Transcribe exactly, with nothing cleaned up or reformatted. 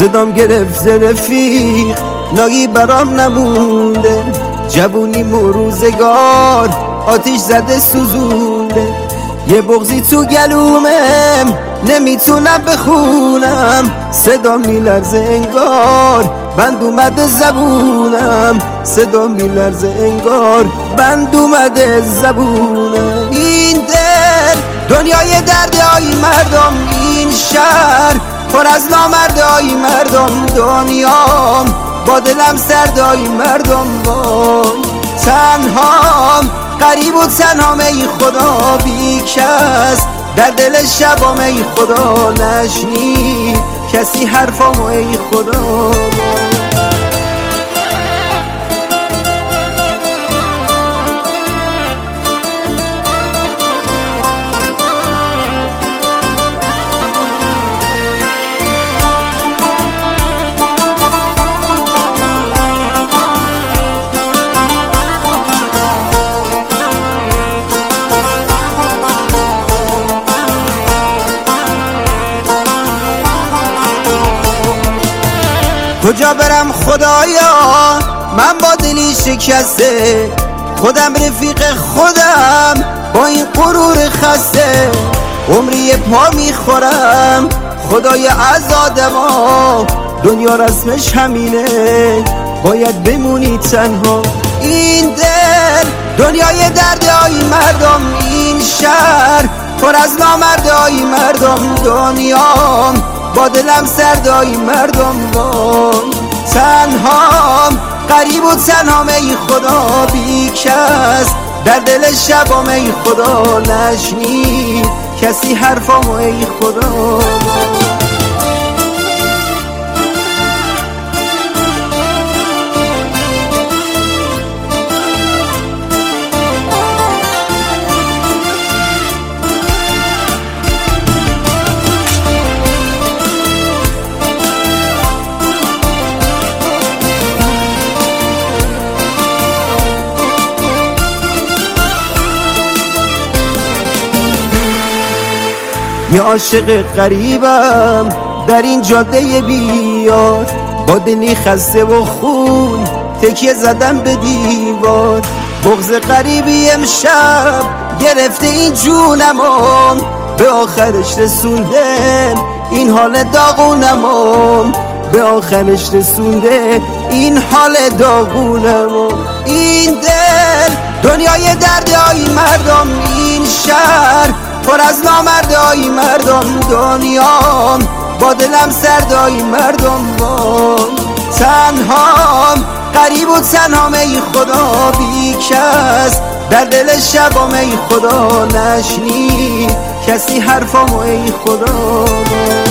صدام گرفت رفیق ناگی برام نمونده، جوونی روزگار آتیش زده سوزونده، یه بغضی تو گلومم نمیتونم بخونم، صدا میلرزه انگار بند اومده زبونم، صدا میلرزه انگار بند اومده زبونم. این دل دنیای دردهای مردم، این شهر پر از نامردای مردم، دنیام با دلم سردای مردم، وای تنهام غریب و تنهام ای خدا، بی کس در دل شبام ای خدا، نشنید کسی حرفامو ای خدا. کجا برم خدایا من با دلی شکسته، خودم رفیق خودم با این غرور خسته، عمری پا میخورم خدای از آدما، دنیا رسمش همینه باید بمونی تنها. این دل دنیای دردهای مردم، این شهر پر از نامردهای مردم، دنیام با دلم سردای مردم، وای تنهام غریب و تنهام ای خدا، بی کس در دل شبام ای خدا، نشنید کسی حرفامو ای خدا. یه عاشق غریبم در این جاده بیار، با دلی خسته و خون تکیه زدم به دیوار، بغض غریبی امشب گرفته این جونمم، به آخرش رسونده این حال داغونمم، به آخرش رسونده این حال داغونمم. این دل دنیای دردهای مردم، این شهر پر از نامردای مردم، دنیام با دلم سردای مردم، وای تنهام غریب و تنهام ای خدا، بی کس در دل شبام ای خدا، نشنید کسی حرفامو ای خدا.